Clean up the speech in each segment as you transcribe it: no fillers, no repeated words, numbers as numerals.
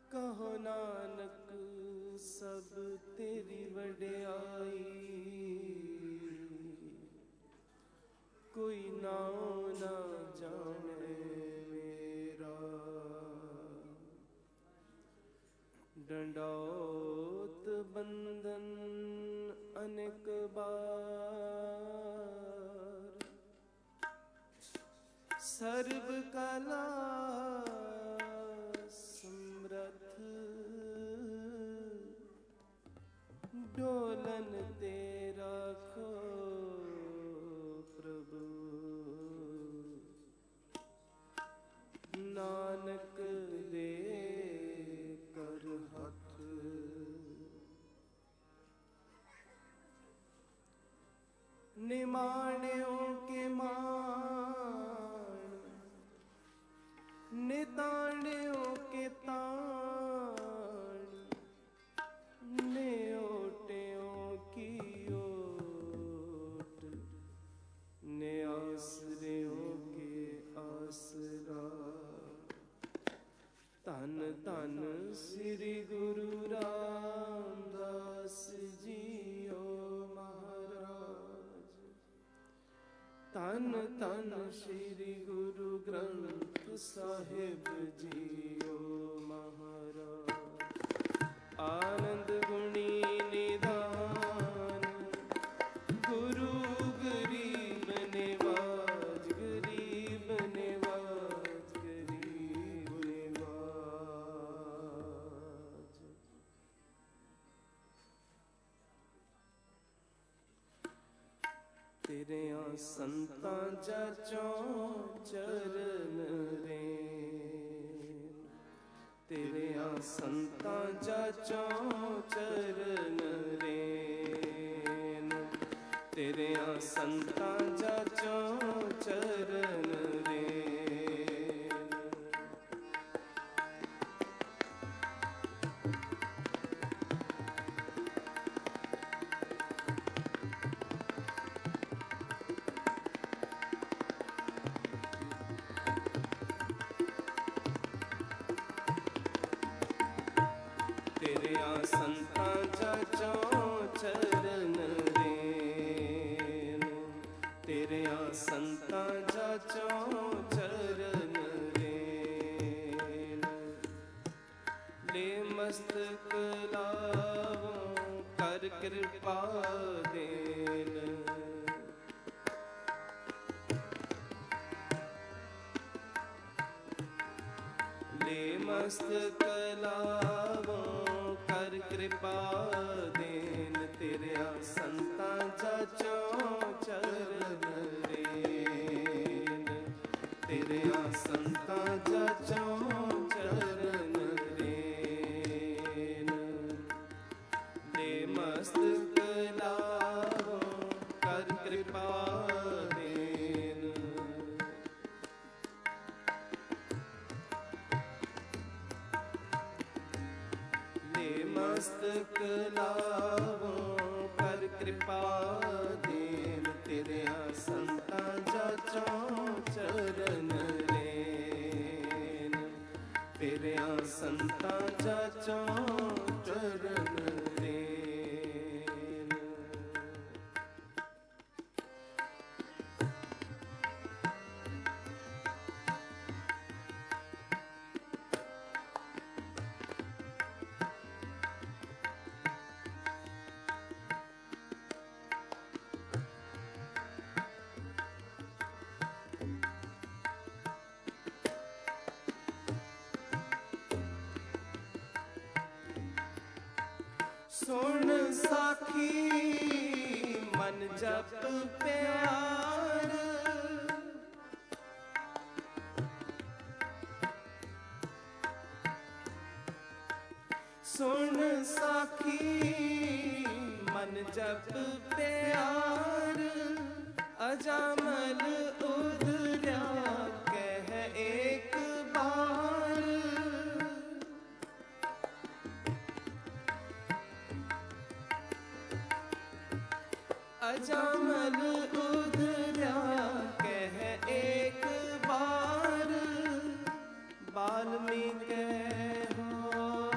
कहो नानक सब तेरी वड्याई, कोई नाम ना जाने मेरा। डंडौत बंदन अनेक बार, सर्व कला समरथ, डोलन तेरा खो प्रभु। नानक दे कर हाथ, निमाणियों के मान, निताणियों के ताण, नेओटियों की ओट, ने आसरियों के आसरा। धन धन श्री गुरु रामदास जीओ महाराज। धन धन श्री गुरु ग्रंथ साहिब जीओ महाराज। आनंद गुणी निदान, गुरु गरीब निवाज, गरीब निवाज, गरीब निवाज। तेरे संतां जाचों चरण रे, तेरे संतां जाचों चरण रेन, तेरे संतां जाचों चरण रेन। तेरे संतां जाचों चरण रेन, तेरे संतां जाचों चरण रेन। ले मस्तक लावों कर कृपा देन, ले मस्तक लावों कर कृपा देन। तेरे संतां जाचों चरण रेन, तेरे संतां जाचों चरण रेन। ले मस्तक लावों कर कृपा देन, मस्तक लावों कर कृपा देन। तेरे संतां जाचों चरण रेन, तेरे संतां जाचों चरण रेन। सुन साखी मन जप प्यार, सुन साखी मन जप प्यार। अजामल उदर्या कह एक बार, अजामल उदर्या कह एक बार। वाल्मीकि हो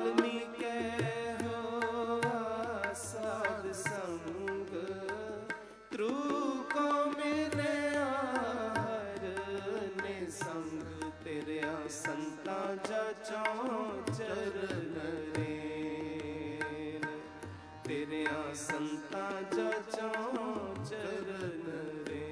वाल्मीकि होआ साध संग, त्रु को मिले आहार निसंग। तेरे संता जचों चरण रेन, तेरे संता जचों चरण रेन।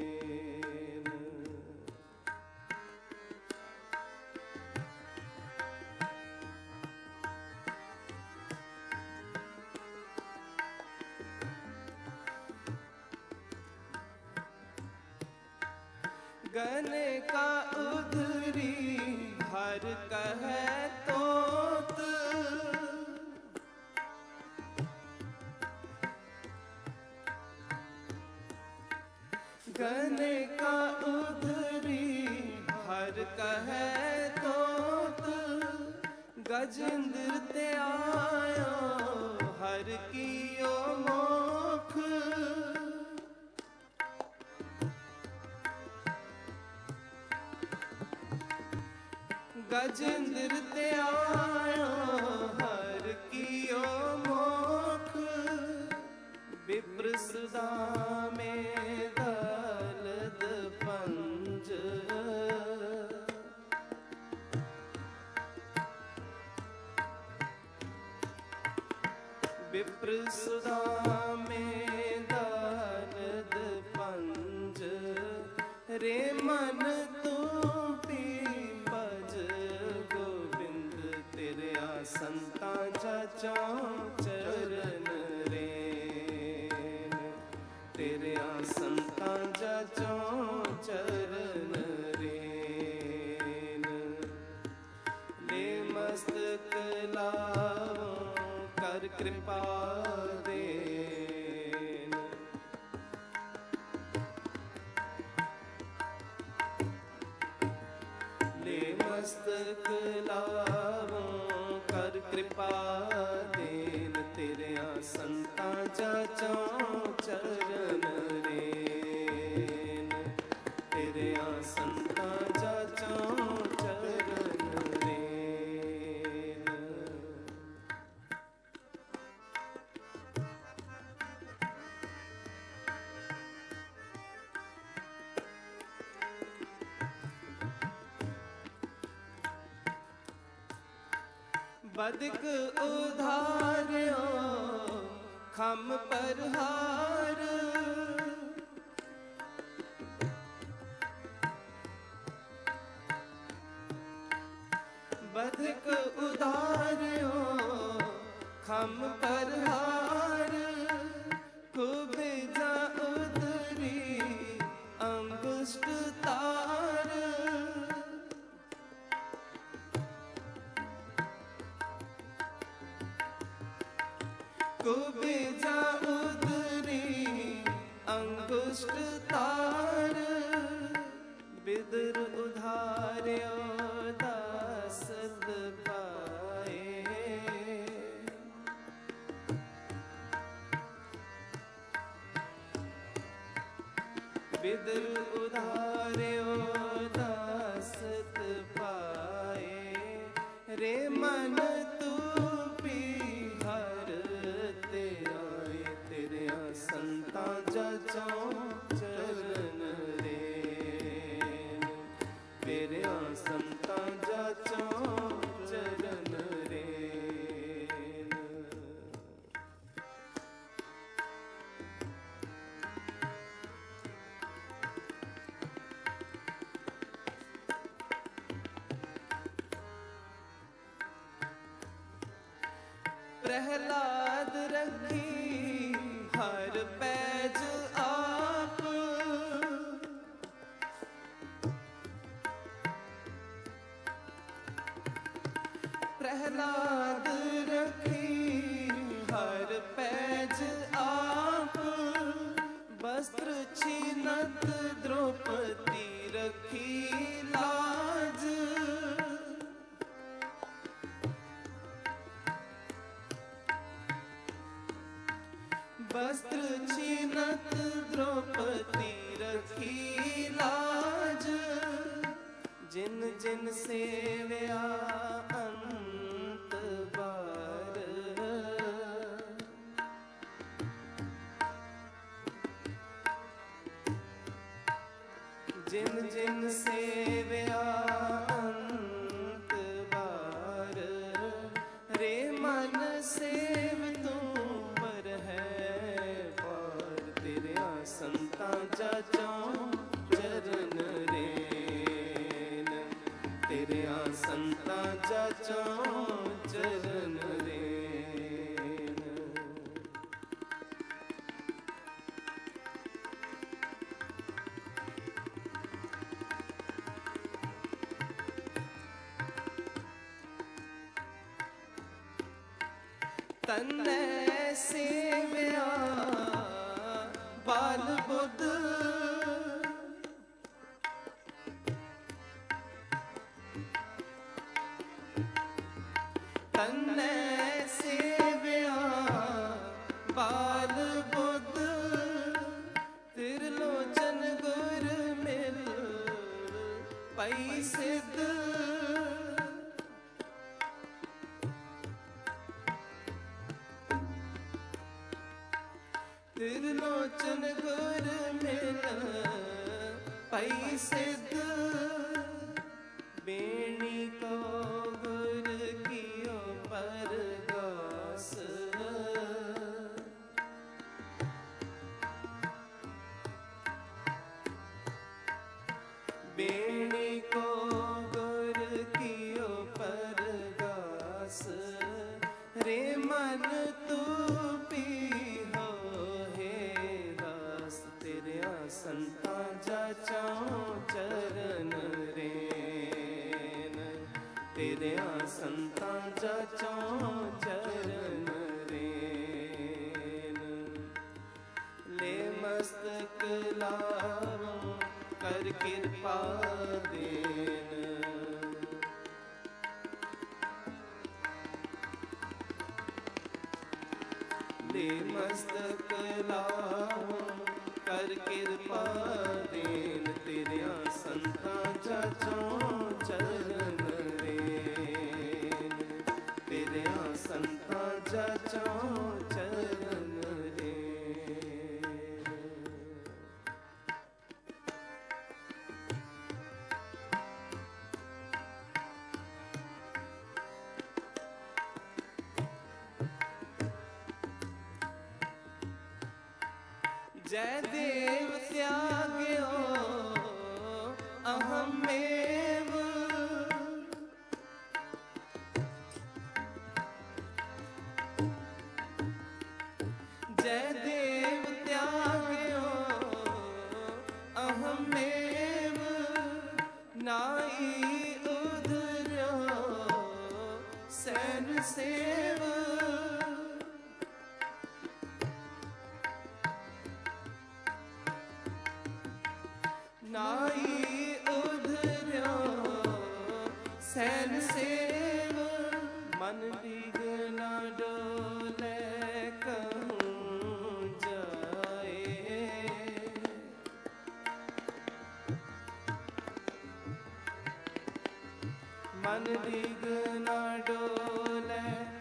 गने का उधरी हर कहे तोत, गने का उधरी हर कहे तोत। गजेंद्र ते आयो हर कियो मोख, गजेंद्र ते आयो हर कियो मोख। विप्र सुदा में दलद पंज, विप्र सुदा में दलद पंज। रे मन तू पी भज गोविंद, तेरे संता जचों चरण रेन, तेरे संता जचों चरण रेन। ले मस्तक लाओ कर कृपा देन, ले मस्तक लाओ कर कृपा देन। तेरे संता जचों चरण रेन, तेरे संता जचों चरण रेन। बदिक उधार्यो खम पर हार, बदिक उधार्यो खम पर हार। कुबिजा उधरी अंगुष्ठ तार, कुबिजा उधरी अंगुष्ठ तार। विदुर उधार्यो दासद पाए, विदुर उधार्यो दासद पाए। रे मन तू पी हर ते आए, तेरे संता जचों चरण रेन, तेरे संता जचों चरण रेन। प्रहलाद रखी हर पैज आप, प्रहलाद रखी हर पैज आप। वस्त्र छीनत द्रौपदी रखी लाज, वस्त्र छीनत द्रौपदी रखी लाज। जिन जिन सेव्या अंत बा जिन जिन सेव्या अंत बार, रे मन सेव तू पर है पार। तेरे संता जाचों चरण रेन, तेरे संता जाचों चरण रेन। तन्ने सेव्या बाल बुध, तन्ने सेव्या बाल बुध, त्रिलोचन गुर मिल पई सिद्ध। त्रिलोचन गुर मिल पई सिद्ध, बेणी को गुर कियो परगास। बेणी को गुर कियो परगास, रे मन तू पीहो संता जाचों चरण रेन, तेरे संता जाचों चरण रेन। ले मस्तक लावों कर कृपा देन, ले मस्तक लावों कर कृपा देन। तेरे संता जाचों चरण रेन, तेरे संता जाचों चरण रेन। जय देव त्याग्यो अहमेव, जय देव त्याग्यो अहमेव, नाई उधर्यो सैन सेव। नाई उधर्यो सैन सेव, मन डिग न डोले कहूँ जाए। मन डिग न डोले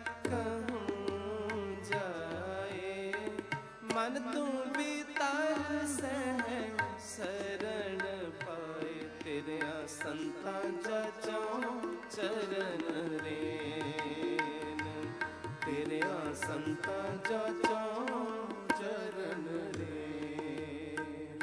कहूँ जाए, मन तू भी तरसे शरण पाए। तेरे संता जाचों चरण रेन, तेरे संता जाचों चरण रेन।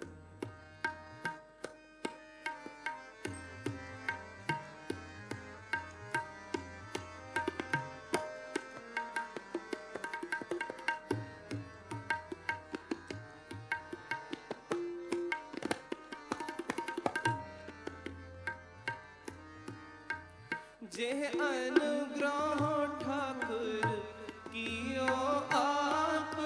जेह अनुग्रह ठाकुर कियो आप,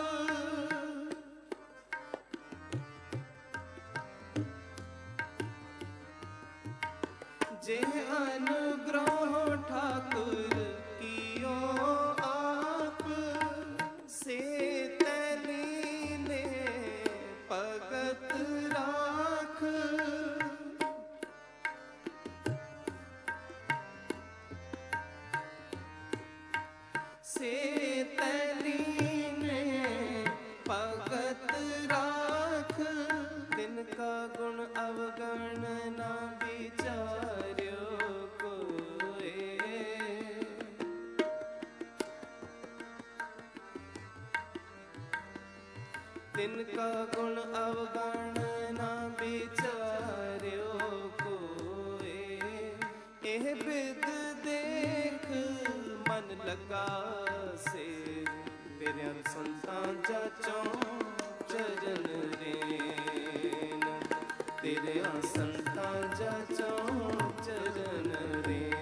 जेह अनुग्रह ठाकुर कियो आप, से तलीने भगत राख। तिनका गुण अवगण ना विचार्यो कोए। एह बिद देख मन लगा से, तेरे संतां जाचों चरण रेन। तेरे संतां जाचों चरण रेन।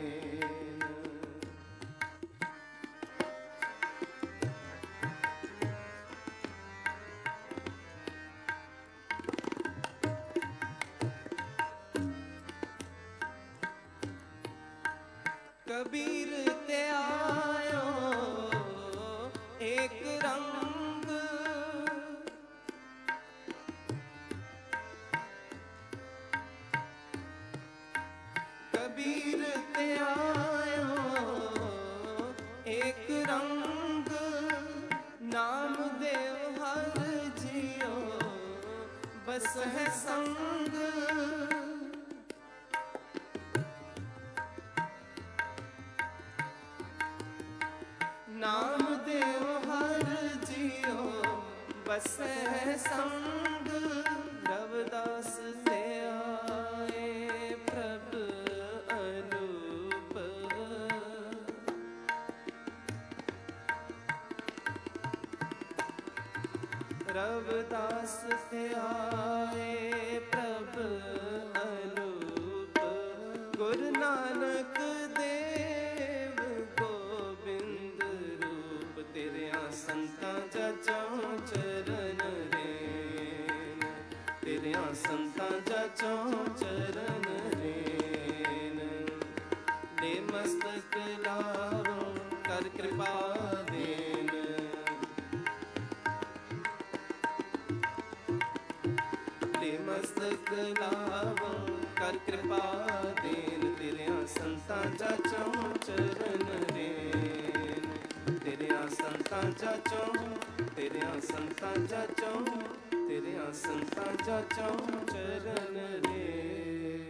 कबीर ते आयो एक रंग, कबीर ते आयो एक रंग। नाम देव हर जियो बस है संग। नाम देव हर जियो बस है संग। रविदास ते आए प्रभ अनूप, रविदास ते आए प्रभ अनूप। गुरु नानक देव गोबिंद रूप, तेरे संतां जाचों चरण रेन। तेरे संतां जाचों चरण रेन। ले मस्तक लावो कर कृपा देन। ले मस्तक लावो कर कृपा देन। तेरे संतां जाचों चरण रेन। तेरे संतां जाचों, तेरे संतां जाचों, तेरे संतां जाचों चरण रेन।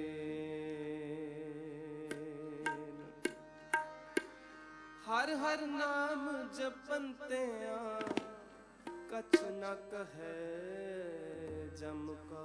हर हर नाम जपन्ते कछ न कहे जम का।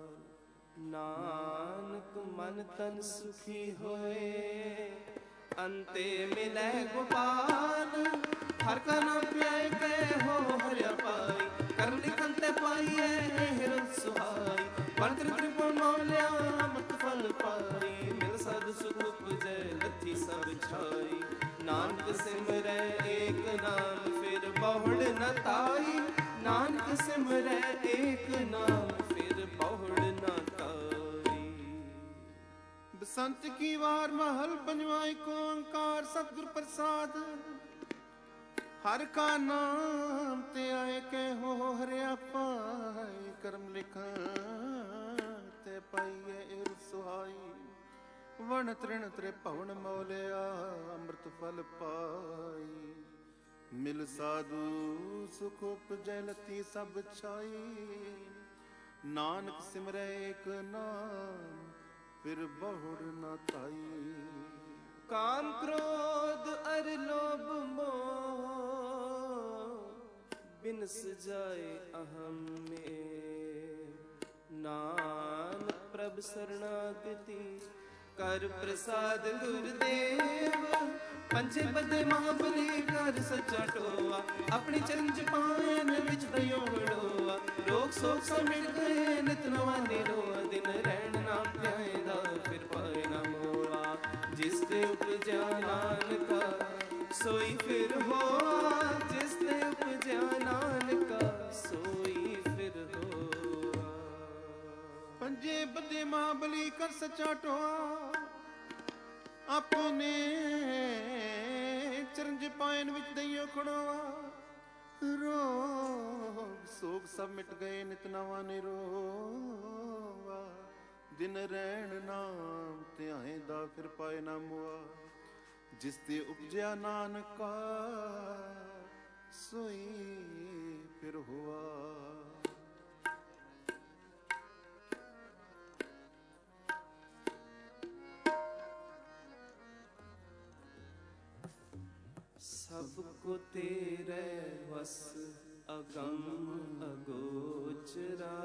नानक मन तन सुखी होए अंते मिले गोपाल। हर का नाम प्याय के हो हरिया पाई, कर लिखन ते पाइए हिरन सुहाई। बंकर त्रिपुण मौल्या मत फल पाई, मिल साधु सुख उपजै लथी सब छाई। नानक सिमरै एक नाम फिर बहुड़ न ताई। नानक सिमरै एक नाम फिर बहुड़ न ताई। बसंत की वार महल पंजवा एको ओंकार सतगुर प्रसाद। हर का नाम ते आए के हो हरिया पाई। कर्म लिखा ते पाइए इर सुहाई। वण तृण त्रे भवन मौलिया अमृत फल पाई। मिल साधु सुख उपजै लथी सब छाई। नानक सिमरै एक नाम फिर बहुड़ न ताई। काम क्रोध अर लोभ मोह बिनस जाए अहम में। नानक प्रभ शरणागति कर प्रसाद गुरुदेव। पंचे पदे महाबली कर सच्चा टोआ। अपनी चंज पायन विच दयो वडोआ। रोग सोग समिट गए नित नवा निरोआ। दिन रैन ना प्यायदा फिर पाए ना मोआ। जिस ते उपजा नानका सोई फिर होआ। जिस ते उपजा नानका सोई फिर होआ। पंजे बदे महाबली कर सच्चा टोआ। अपने चरंज पायन विच दइयो खड़ोआ। रोग सोग सब मिट गए नित नवा निरोआ। दिन रैन नाम ध्याएंदा फिर पाए ना मुआ। जिस ते उपजया नानका सोई फिर हुआ। सबको तेरे वस अगम अगोचरा।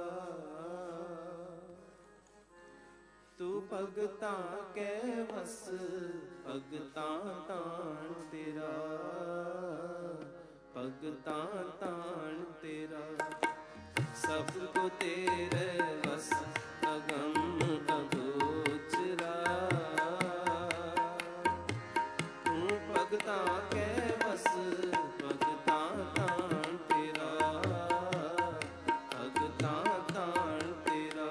तू भगतां कै वस भगतां ताण तेरा, भगतां ताण तेरा। सबको तेरे वस अगम अगोचरा। तू भगतां कै वस भगतां ताण तेरा, भगतां ताण तेरा।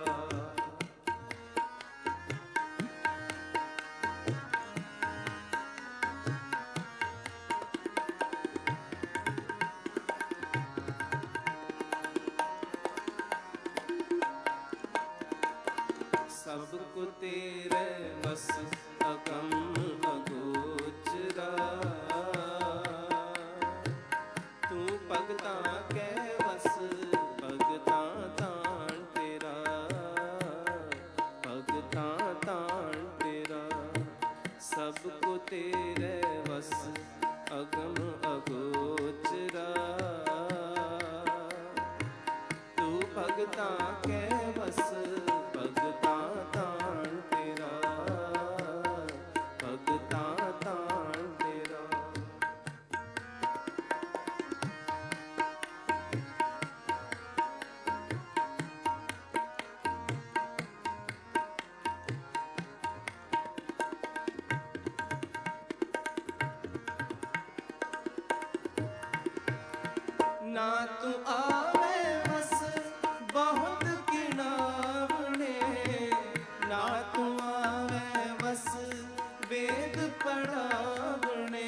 सबको तेरे वस अगम अगोचरा। तू भगतां कै वस भगतां ताण तेरा, भगतां ताण तेरा। सबको तेरे वस अगम अगोचरा। तू भगतां कै वस भगतां ताण तेरा, भगतां ताण तेरा। ना तू आवे वस बहुत किनावने, ना तू आवे वस वेद पढ़ावने।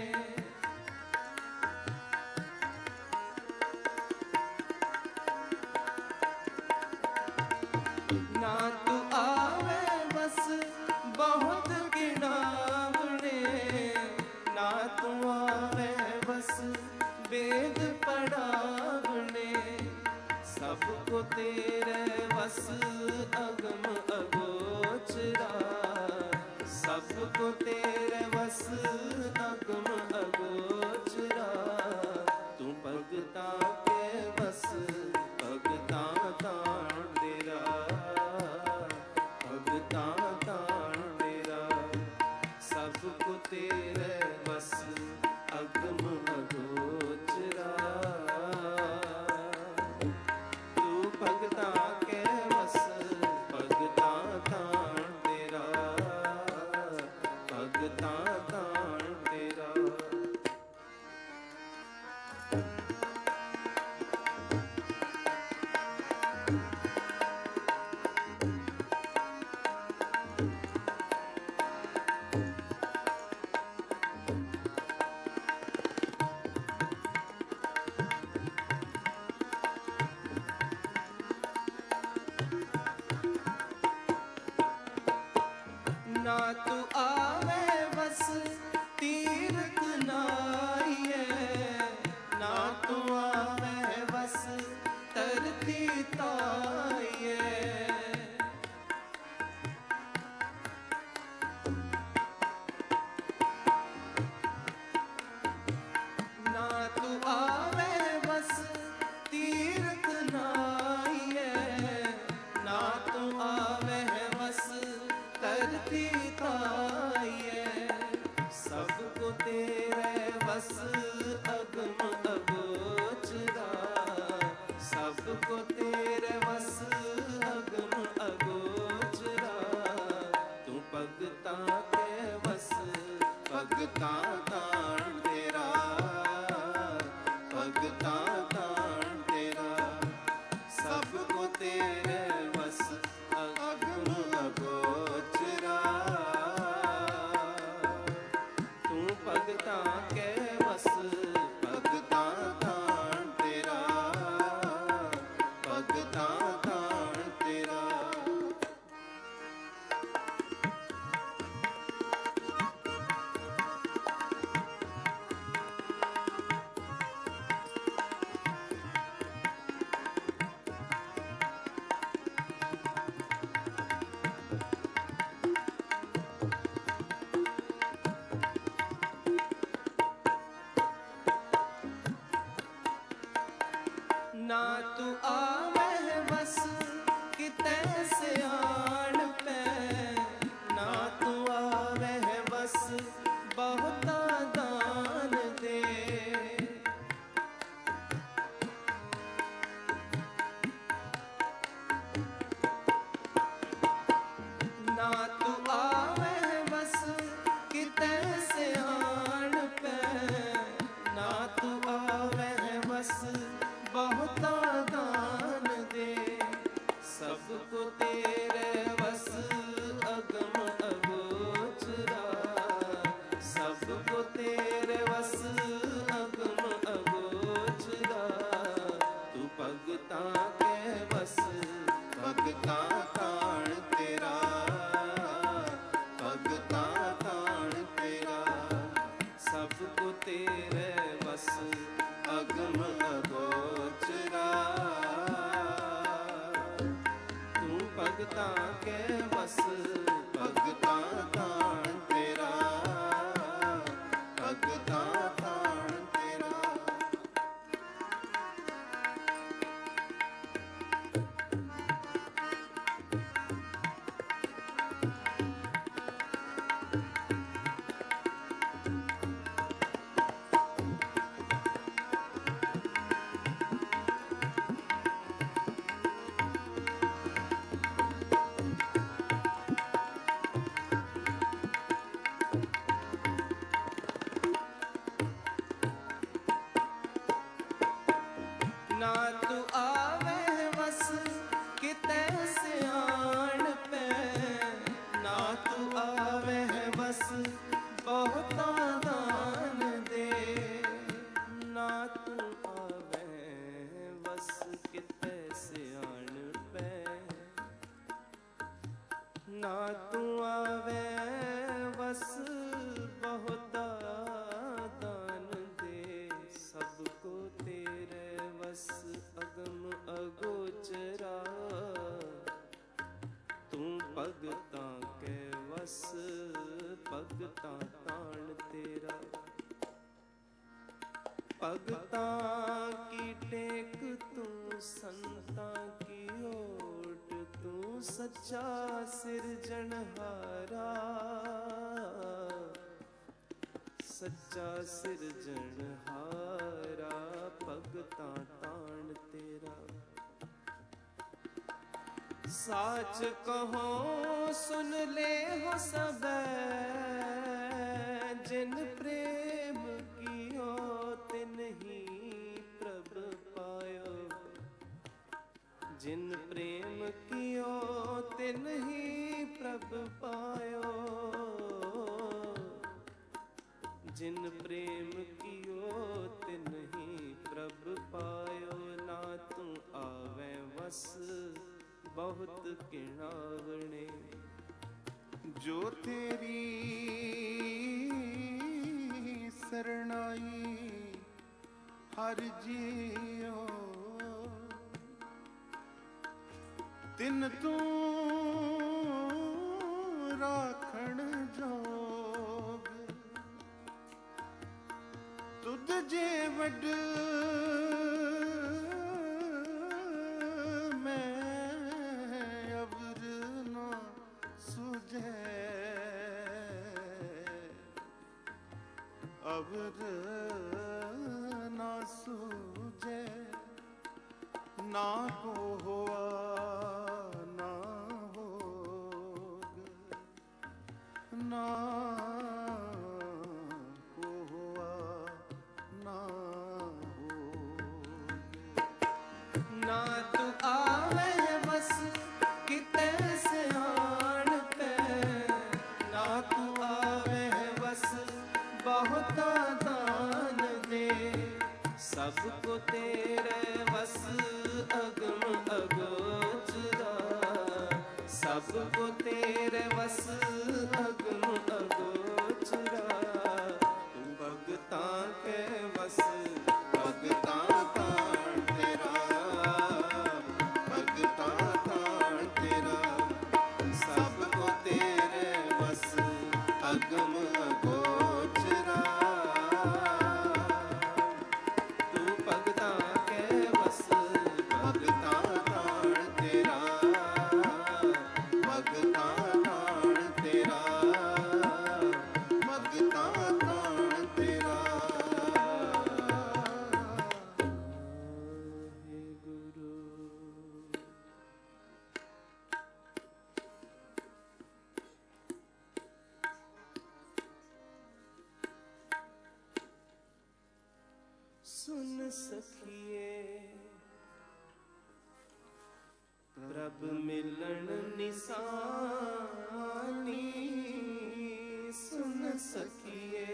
ना तू आवे वस बहुत किनावने, ना तू आवे वस वेद पढ़ावने। सबको तेरे वस अगम अगोचरा। सबको तेरे वस अगम अगोचरा। तू भगतां के वस भगतां ताण तेरा, भगतां ताण तेरा। सबको तेरे वस अगम अगोचरा। तू भगतां के वस भगतां ताण तेरा, भगतां ताण तेरा। ना तू आवे वस तीर्थ नाइए, ना तू आवे वस तरती ताइए। ना तू आवे वस तीर्थ नाइए, ना तू आवे वस तरती ताइए। सबको तेरे वस अगम अगोचरा। सबको तेरे वस अगम अगोचरा। तू भगतां के वस भगतां ताण तेरा, भगतां ताण तेरा। सबको तेरे वस अगम अगोचरा। तू भगतां के वस भगतां ताण तेरा, भगतां ताण तेरा। ना तू आवे बस किते सियाण पे, ना तू आवे बस बहुता दान दे। ना तू आवे बस किते सियाण पे, ना तू आवे बस बहुता दान दे। सबको तेरे बस अगम अगोचरा, सबको तेरे बस अगम अगोचरा। तू भगता के बस भगता ताण तेरा, भगता ताण तेरा। सबको तेरे बस अगम अगोचरा, तू भगता के बस भगता ताण तेरा, भगता ताण तेरा। ना तू आवे बस किते सियाण पे, ना तू आवे बस बहुता दान दे। ना तू आवे बस किते सियाण पे, ना तू आवे बस बहुता दान दे। सबको तेरे बस अगम अगोचरा, तू भगता के बस भगता ताण तेरा। भगता की टेक तू संता की ओट, तू सच्चा सिरजनहारा, सच्चा सिरजनहारा। भगता ताण तेरा। साच कहो सुन ले हो सब, जिन प्रेम कियो तिन ही प्रभ पायो, जिन प्रेम कियो तिन ही प्रभ पायो, जिन प्रेम कियो तिन ही प्रभ पायो। ना तू आवे बस बहुत किणावणे, जो तेरी शरणाई हर जियो, तिन तू राखण जोग। तुद जे वड अवर ना सूझे, ना को हुआ ना होग, ना को हुआ ना होग। ना तू आवे बस किते सियाण पे, ना तू आवे बस बहुता दान दे। सबको तेरे बस अगम अगोचरा, सबको तेरे बस अगम अगोचरा। तू भगता के बस भगता ताण तेरा, भगता ताण तेरा। सबको तेरे बस अगम अगोचरा, तू भगता के बस सखिए प्रभ मिलन निसानी सुन सखिए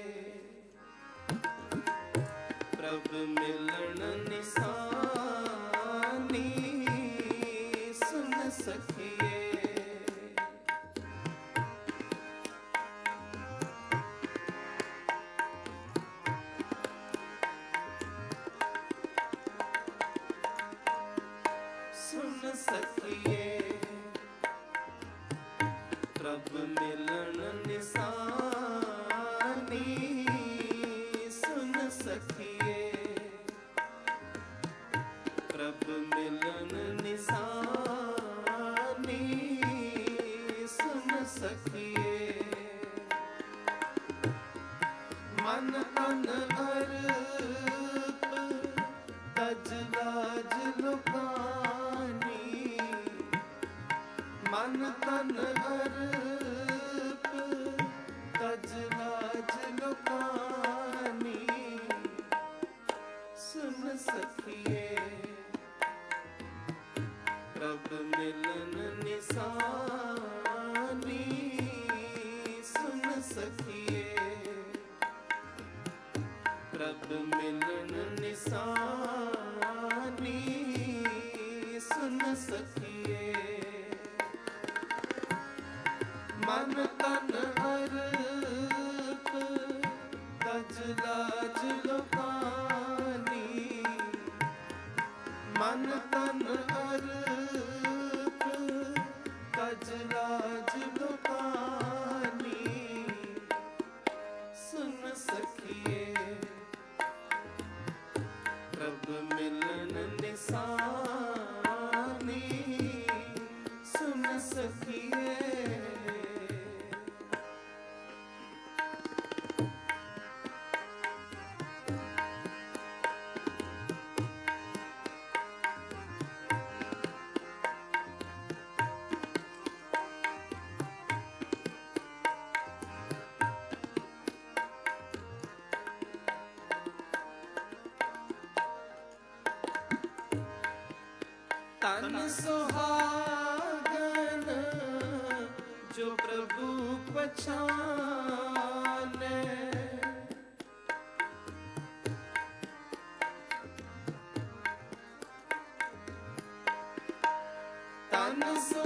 प्रभ मिलन निसानी सुन सखिए सुन सखिए प्रभ मिलन निसानी सुन सखिए प्रभ मिलन निसानी सुन सखिए मन तन अर्प तज लाज लुकानी मन तन अर्प तज लाज लुकानी सुन सखिए प्रभ मिलन निसानी सुन सखिए प्रभ मिलन निसानी सुन सखिए मन तन अर्प तज लाज लुकानी मन तन अर्प तज लाज लुकानी सुन सखिए प्रभ मिलन निसानी सुन सखिए तन सुहागन जो प्रभु पछाने तन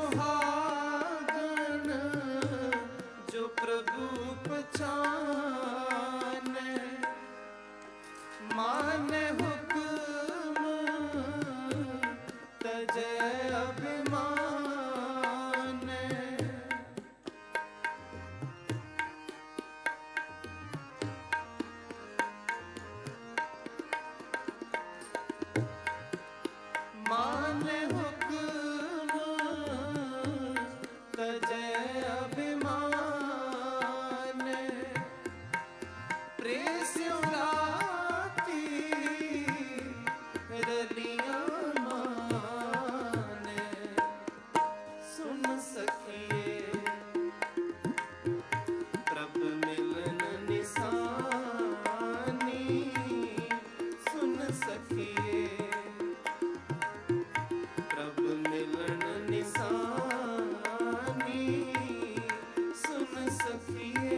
सुहागन जो प्रभु पछाने माने हुक्म तजय अभिमान माने हुक्म तजय अभिमान प्रेस्यो राती रलियां माने सुन सखिए प्रभ मिलन निसानी सुन सखिए प्रभ मिलन निसानी सुन सखिए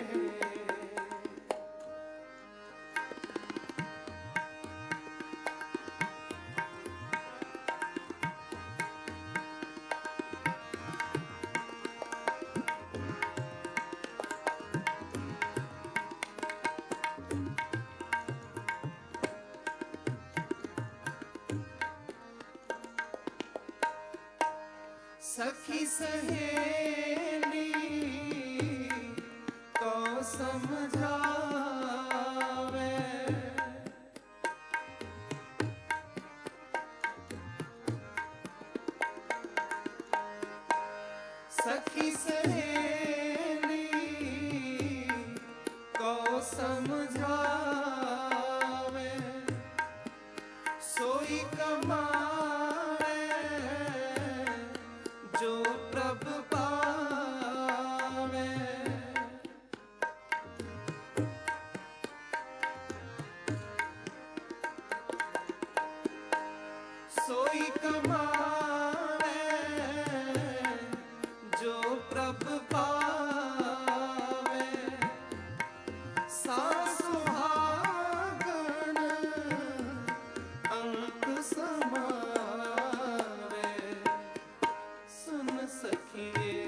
सखी सहेली को समझावे सखी सहेली को समझावे सोई कमाए जो प्रभ पावे सोई कमावे जो प्रभ पावे सुहागन अंक समावे सुन सखिए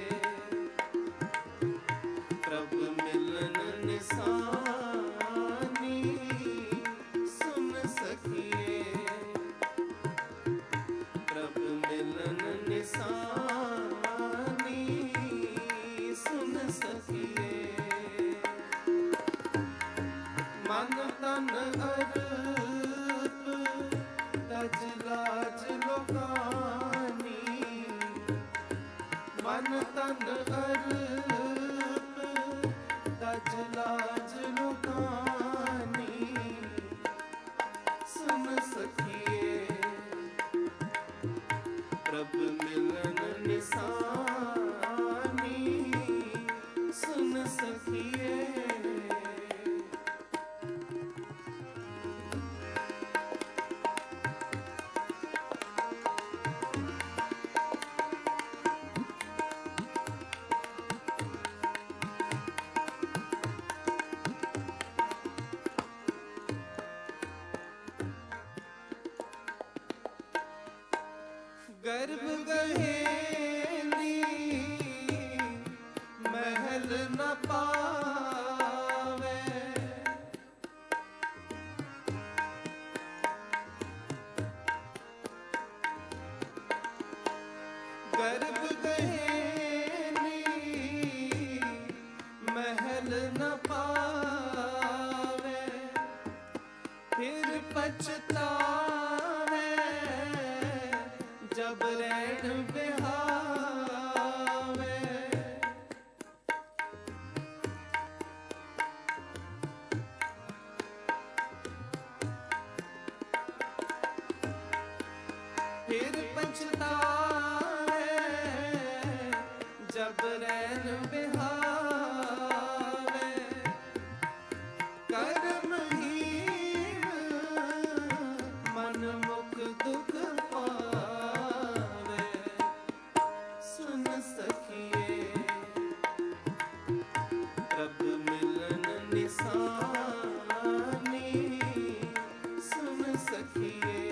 प्रभ मिलन निशानी सुन सखिए प्रभ मिलन निशानी सुन सखिए मन तन अर्प तज लाज लोकानी मन तन अर्प तज लाज लोकानी सुन सखिए प्रभ मिलन निशानी सुन सखिए गर्भ गहेली महल न पावे गर्भ गहेली महल न पावे फिर पछतावे जब रैन बिहावे फिर पछतावे जब रैन बिहावे कर्महीन मन मुख दुख पावे सुन सखिए प्रभ मिलन निशानी सुन सखिए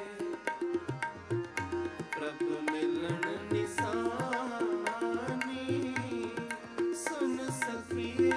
प्रभ मिलन निशानी सुन सखिए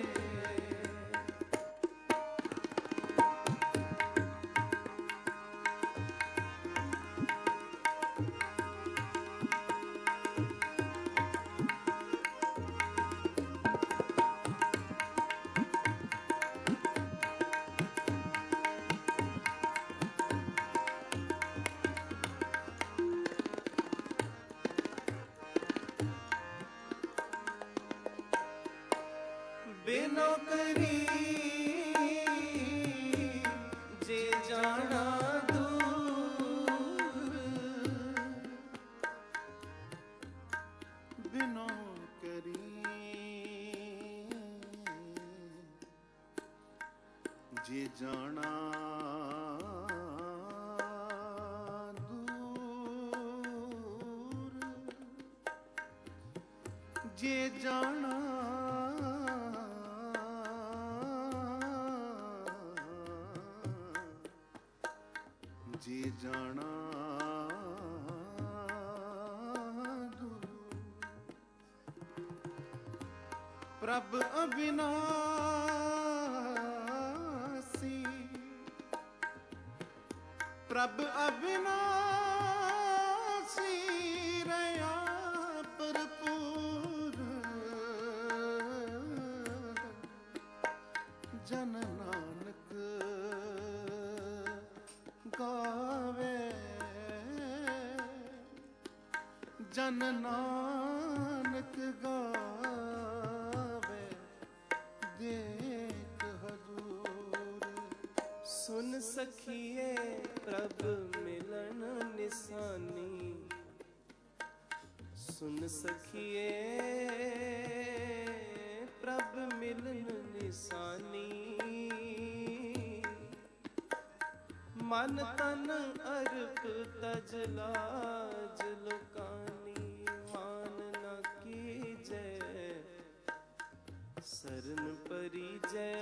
बिनो करी जे जाना दूर बिनो करी जे जाना दूर जे जाना जे जाना दूर प्रभ अविनाशी प्रभ अविनाशी रया भरपूर जन नानक गावे जन नानक गावे देख हजूर सुन सखिए प्रभ मिलन निशानी सुन सखिए प्रभ मिलन निशानी मन तन अर्प तज लाज लुकानी मान न कीजै शरण परिजय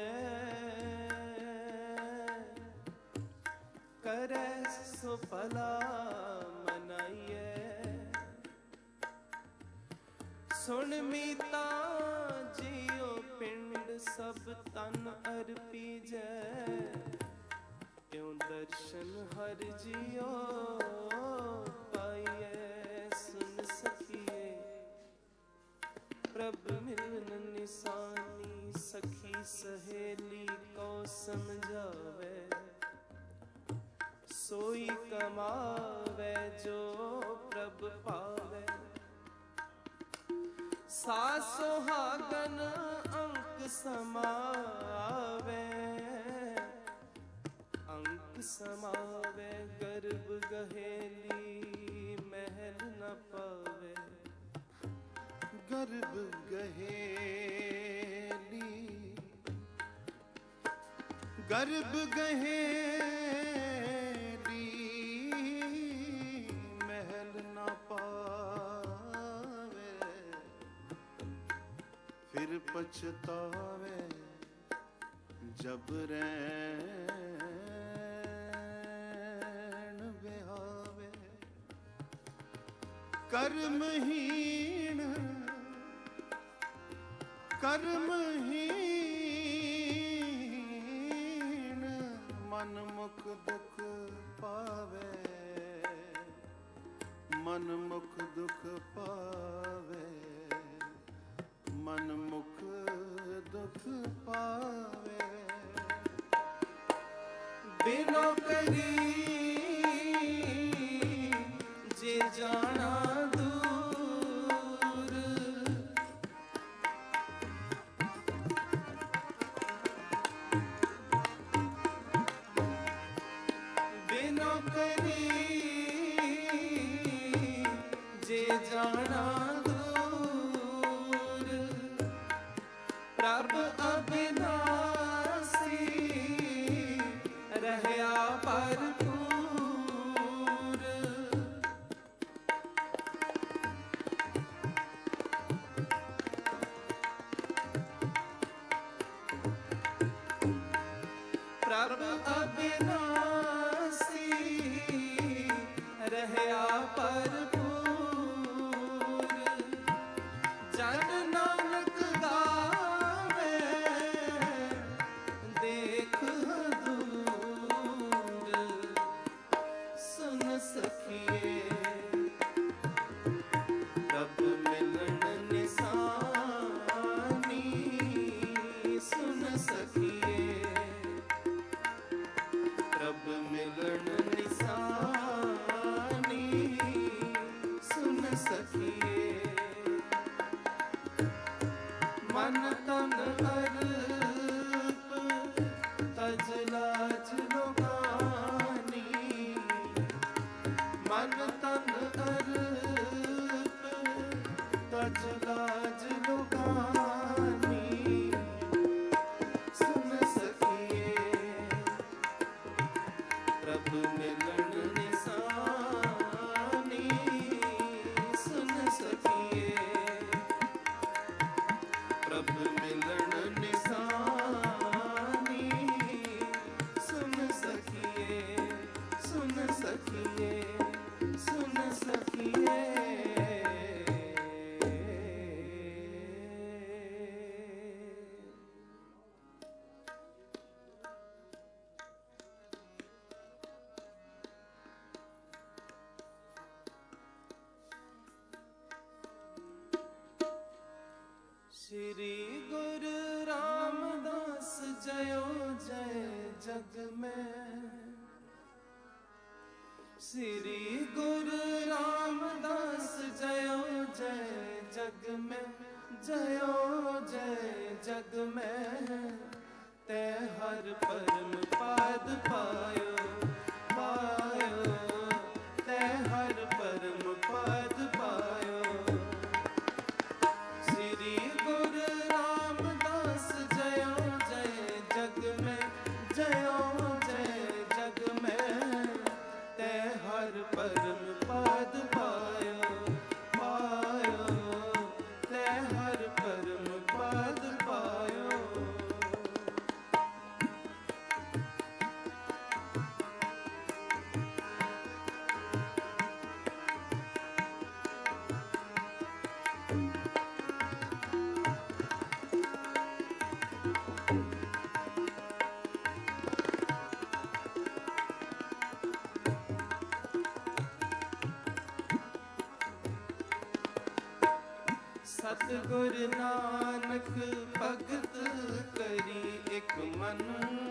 करे सो भला मनाइए सुन मीता जियो पिंड सब तन अर्पीजै क्यों दर्शन हर जियो पाइए सुन सकिए प्रभ मिलन निशानी सखी सहेली को समझावे सोई कमावे जो प्रभ पावे सासो हागन अंक समावे अंक समावे गर्भ गहेली महल न पावे गर्भ गहेली गर्भ गहेली महल न पावे फिर पछतावे जब रैन बिहावे कर्महीन कर्महीन मन मुख दुख पावे मन मुख दुख पावे मन मुख दुख पावे बिनो करी जे जाना दूर बिनो करी जे जाना दूर प्रभ अविनाशी रहया भरपूर प्रभ अविनाशी रहया भरपूर जन नानक गावे देख दूर सुन सखिए प्रभ मिलन निशानी सुन सखिए प्रभ मिलन निशानी सुन सखिए मन तन अर्प तज लाज लुकानी मन तन अर्प तज लाज लुकानी सुन सखिए प्रभ मिलन निशानी सुन सखिए प्रभ मिलन निशानी सुन सखिए सुन सखिए सुन सखिए श्री गुरु रामदास जयो जय जग में श्री गुरु रामदास जयो जय जग में जयो जय जग में ते हर परम पाद पायो पायो ते हर परम पाद पायो श्री गुरु रामदास जयो जय जग में जयो जय जग में ते हर हर परम पाद पायो पायो ते हर परम पाद पायो। सतगुर नानक भगत करी एक मन,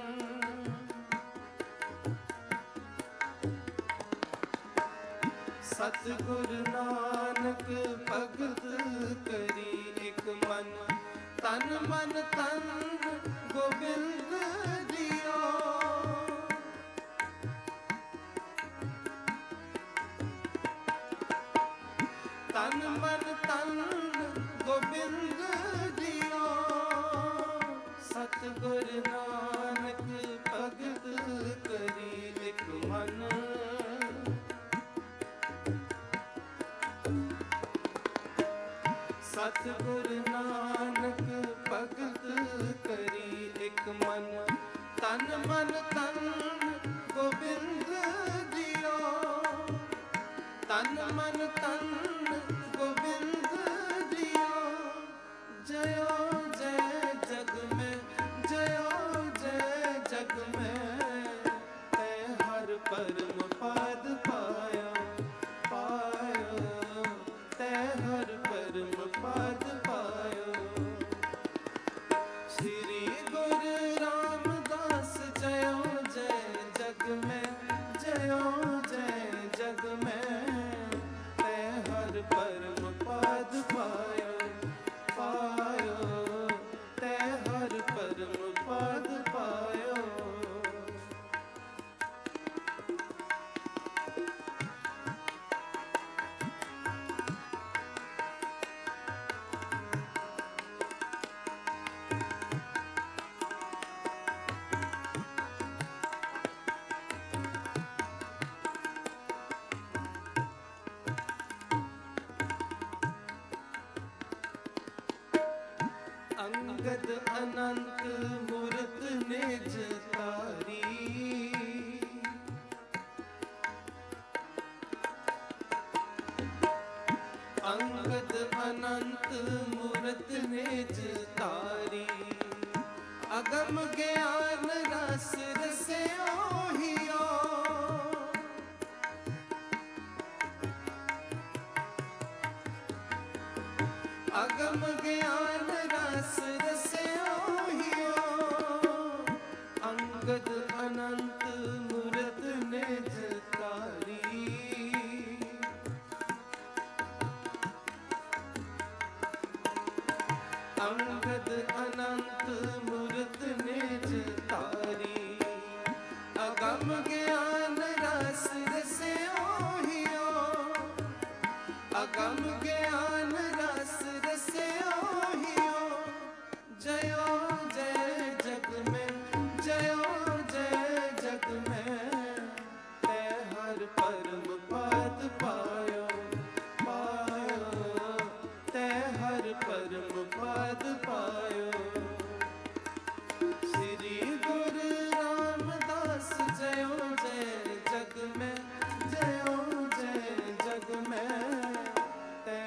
सतगुर नानक भगत करी एक मन, तन मन तन गोबिंद दियो। तन मन तन गोबिंद दियो, सतगुर नानक भगत करी एक मन। सतगुर नानक भगत करी एक मन, तन मन तन गोबिंद दियो। तन मन तन गोबिंद दियो। जयो जय जग में, जयो जय जग में, तै हर परम पाद पायो पायो तै हर परम पाद पायो। श्री गुरु रामदास जयो जय जग में, जयो जय जग में, तै हर परम पाद पायो पायो तै हर परम पाद पायो। अंगद अनंत मूरत निज तारी, अंगद अनंत मूरत निज तारी, अगम ज्ञान रस रस्यो हियो। अगम ज्ञान रस रस्यो हियो, अंगद अनंत मूरत निज तारी। अंगद अनंत मूरत निज तारी, अगम ज्ञान रस रस्यो हियो। अगम ज्ञान रस रस्यो हियो। जयो जय जग में, जयो जय जग में, तै हर परम पाद पायो पायो तै हर परम पाद पायो। श्री गुरु रामदास जयो जय जग में, जयो जय जग में, तै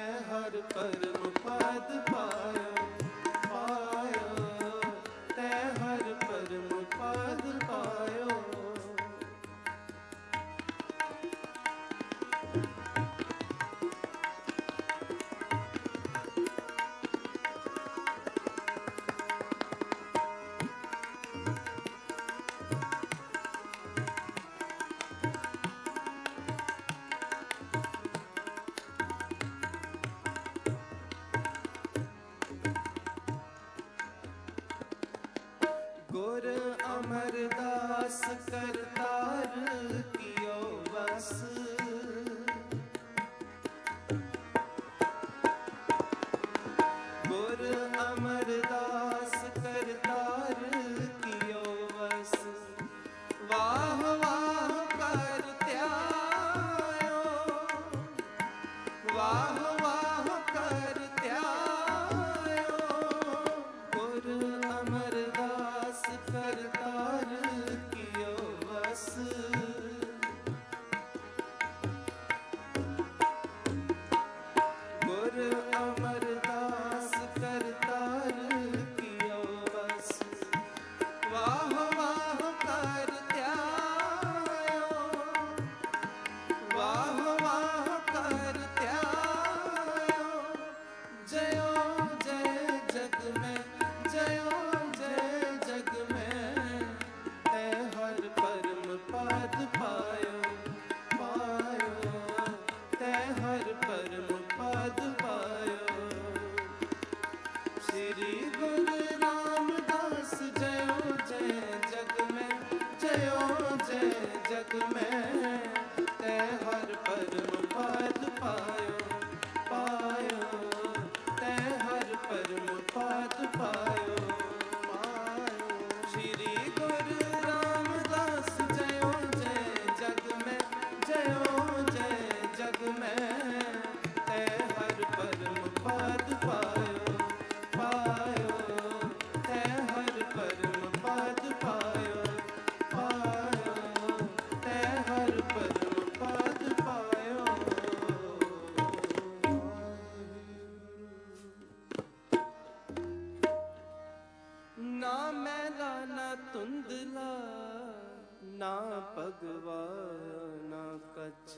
ਕੱਚ।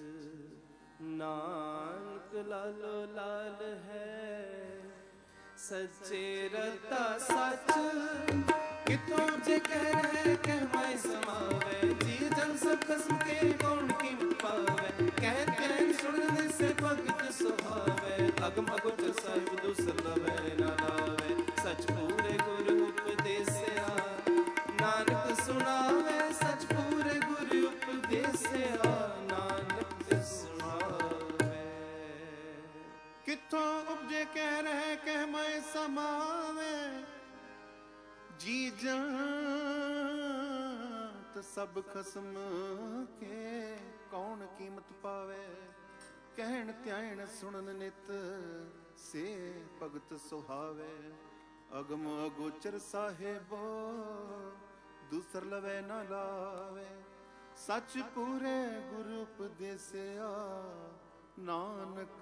ਨਾਨਕ ਲਾਲੋ ਲਾਲ ਹੈ ਸੱਚੇ ਰਤਾ ਸੱਚ। ਕਿਤੋਂ ਜੇ ਕਹਿ ਕਹਿ ਮਾਇ ਸਮਾਵੈ ਜੀ ਜਨ ਸਭ ਖਸਮ ਕੇ ਕੌਣ ਕੀਮਤ ਪਾਵੈ। ਕਹਿ ਕਹਿ ਸੁਣਨ ਸੇ ਭਗਤ ਸੁਹਾਵੈ ਅਗਮ ਅਗੋਚਰ ਸਾਹਿਬ ਦੂਸਰ ਲਵੈ ਨਾ ਲਾਵੈ। ਸਚ ਪੂਰੇ ਗੁਰ ਉਪਦੇਸਿਆ ਨਾਨਕ ਸੁਣਾਵੈ। ਸਚ ਪੂਰੇ ਗੁਰ ਉਪਦੇਸਿਆ ਨਾਨਕ ਸੁਣਾਵੈ। ਕਿੱਥੋਂ ਉਪਜੇ ਕਹਿ ਰਹਿ ਕਹਿ ਮੈਂ ਸਮਾਵੇ ਜੀ ਜੰਤ ਸਭ ਖਸਮ ਕੇ ਕੌਣ ਕੀਮਤ ਪਾਵੇ। ਕਹਿਣ ਧਿਆਨ ਸੁਣਨ ਨਿਤ ਸੇ ਭਗਤ ਸੁਹਾਵੇ। ਅਗਮ ਅਗੋਚਰ ਸਾਹਿਬੋ ਦੂਸਰ ਲਵੇ ਨਾ ਲਾਵੇ। ਸੱਚ ਪੂਰੇ ਗੁਰ ਉਪਦੇਸਿਆ ਨਾਨਕ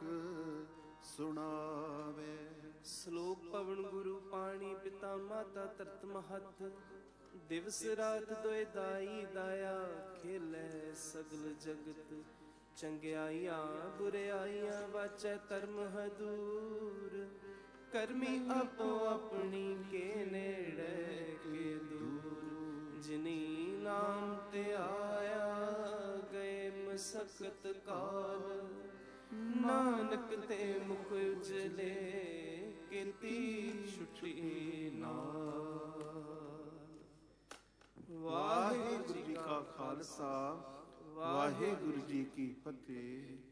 ਸੁਣਾਵੇ। ਸ਼ਲੋਕ ਪਵਨ ਗੁਰੂ ਪਾਣੀ ਪਿਤਾ ਮਾਤਾ ਤਰਤ ਮਹਤ। ਦਿਵਸ ਰਾਤ ਦੋਇ ਦਾਈ ਦਾਇਆ ਖੇਲੇ ਸਗਲ ਜਗਤ। ਚੰਗਿਆਈਆਂ ਬੁਰਿਆਈਆਂ ਵਾਚੈ ਧਰਮ ਹਦੂਰ। ਕਰਮੀ ਆਪੋ ਆਪਣੀ ਕੇ ਨੇੜੇ ਕੇ ਦੂਰ। ਜਿਨੀ ਨਾਮ ਤੇ ਆਇਆ ਗਏ ਮਸਕਤ ਕਾਲ। ਨਾਨਕ ਤੇ ਮੁਖ ਉਜਲੇ ਕੀਤੀ ਛੁਟੀ ਨਾਲ। ਵਾਹਿਗੁਰੂ ਜੀ ਕਾ ਖਾਲਸਾ ਵਾਹਿਗੁਰੂ ਜੀ ਕੀ ਫਤਿਹ।